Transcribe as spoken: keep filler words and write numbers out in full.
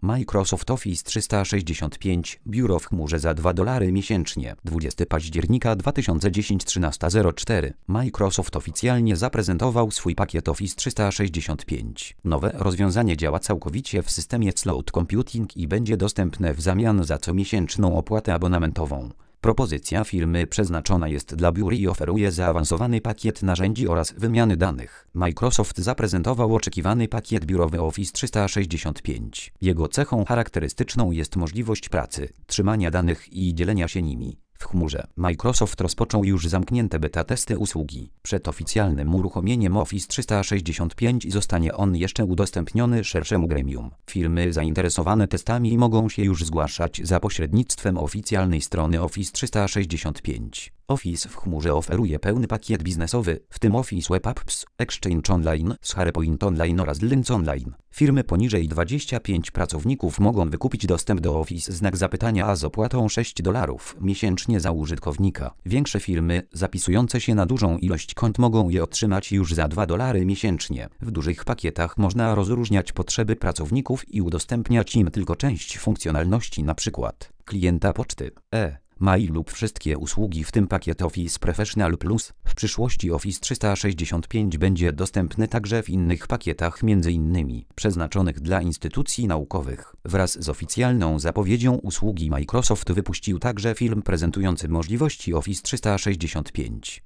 Microsoft Office trzysta sześćdziesiąt pięć, biuro w chmurze za dwa dolary miesięcznie. dwudziestego października dwa tysiące dziesiątego trzynaście zero cztery. Microsoft oficjalnie zaprezentował swój pakiet Office trzysta sześćdziesiąt pięć. Nowe rozwiązanie działa całkowicie w systemie cloud computing i będzie dostępne w zamian za comiesięczną opłatę abonamentową. Propozycja firmy przeznaczona jest dla biur i oferuje zaawansowany pakiet narzędzi oraz wymiany danych. Microsoft zaprezentował oczekiwany pakiet biurowy Office trzysta sześćdziesiąt pięć. Jego cechą charakterystyczną jest możliwość pracy, trzymania danych i dzielenia się nimi w chmurze. Microsoft rozpoczął już zamknięte beta testy usługi. Przed oficjalnym uruchomieniem Office trzysta sześćdziesiąt pięć zostanie on jeszcze udostępniony szerszemu gremium. Firmy zainteresowane testami mogą się już zgłaszać za pośrednictwem oficjalnej strony Office trzysta sześćdziesiąt pięć. Office w chmurze oferuje pełny pakiet biznesowy, w tym Office Web Apps, Exchange Online, SharePoint Online oraz Lync Online. Firmy poniżej dwudziestu pięciu pracowników mogą wykupić dostęp do Office znak zapytania a z opłatą sześć dolarów miesięcznie za użytkownika. Większe firmy zapisujące się na dużą ilość kont mogą je otrzymać już za dwa dolary miesięcznie. W dużych pakietach można rozróżniać potrzeby pracowników i udostępniać im tylko część funkcjonalności, np. klienta poczty, e mail lub wszystkie usługi, w tym pakiet Office Professional Plus. W przyszłości Office trzysta sześćdziesiąt pięć będzie dostępny także w innych pakietach, między innymi przeznaczonych dla instytucji naukowych. Wraz z oficjalną zapowiedzią usługi Microsoft wypuścił także film prezentujący możliwości Office trzysta sześćdziesiąt pięć.